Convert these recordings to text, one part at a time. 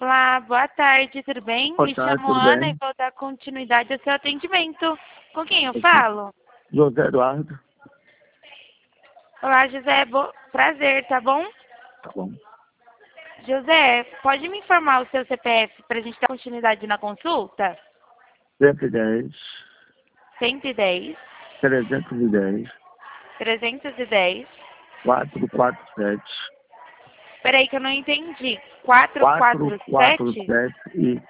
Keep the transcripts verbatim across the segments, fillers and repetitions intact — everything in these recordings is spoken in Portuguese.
Olá, boa tarde, tudo bem? Boa Me tarde, chamo tudo Ana bem? e vou dar continuidade ao seu atendimento. Com quem eu falo? José Eduardo, Olá, José, bo... prazer, tá bom? tá bom. José, pode me informar o seu C P F para a gente dar continuidade na consulta? cento e dez, cento e dez, trezentos e dez, trezentos e dez. quatrocentos e quarenta e sete, Peraí que eu não entendi. quatrocentos e quarenta quatrocentos e e quarenta e sete? sete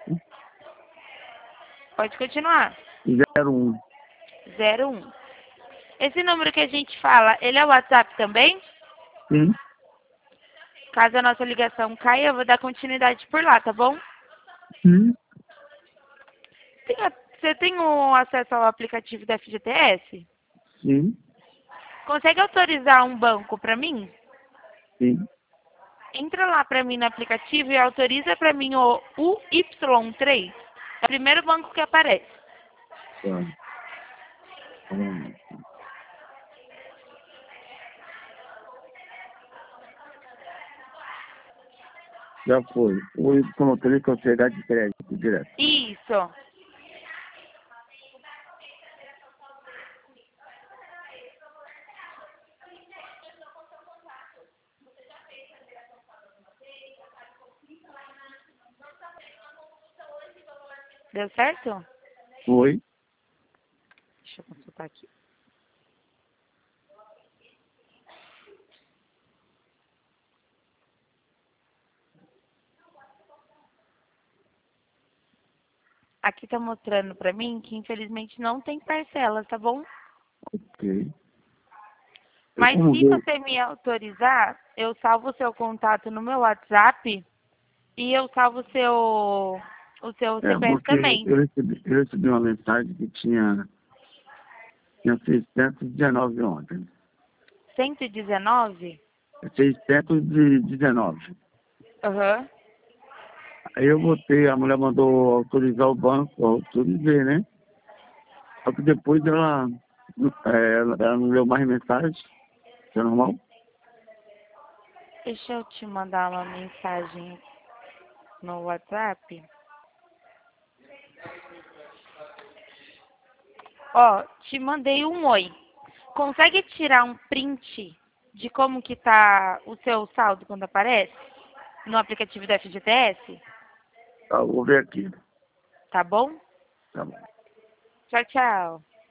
Pode continuar. e zero um. zero um. Esse número que a gente fala, ele é o WhatsApp também? Sim, Caso a nossa ligação caia, eu vou dar continuidade por lá, tá bom? sim, Tem a- Você tem o acesso ao aplicativo da F G T S? sim, Consegue autorizar um banco para mim? sim. Entra lá para mim no aplicativo e autoriza para mim o U Y três. É o primeiro banco que aparece. Tá. Hum, Já foi. O Y três que eu chegar de crédito direto. Isso. Deu certo? Foi. Deixa eu consultar aqui. Aqui tá mostrando para mim que infelizmente não tem parcelas, tá bom? Ok. Eu Mas como se ver. você me autorizar, eu salvo o seu contato no meu WhatsApp e eu salvo o seu, o seu É, C P F porque também. eu recebi, eu recebi uma mensagem que tinha, tinha seiscentos e dezenove ontem. cento e dezenove? seiscentos e dezenove. Aham. Aí eu botei, a mulher mandou autorizar o banco, eu autorizei, né? Só que depois ela, é, ela, ela não leu mais mensagem, isso é normal? Deixa eu te mandar uma mensagem no WhatsApp. Ó, te mandei um oi. Consegue tirar um print de como que tá o seu saldo quando aparece no aplicativo da F G T S? Tá, eu vou ver aqui. Tá bom? Tá bom. Tchau, tchau.